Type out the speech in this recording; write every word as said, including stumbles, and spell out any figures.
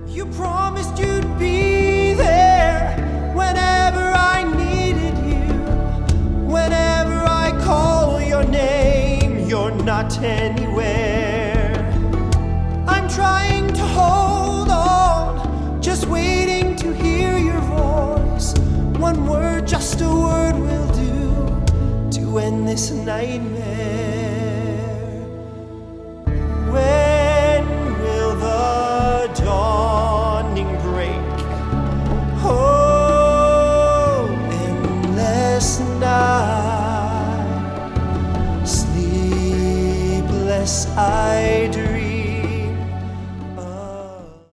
You promised you'd be there whenever I needed you. Whenever I call your name, you're not anywhere. I'm trying to hold on, just waiting to hear your voice. One word, just a word will do to end this nightmare.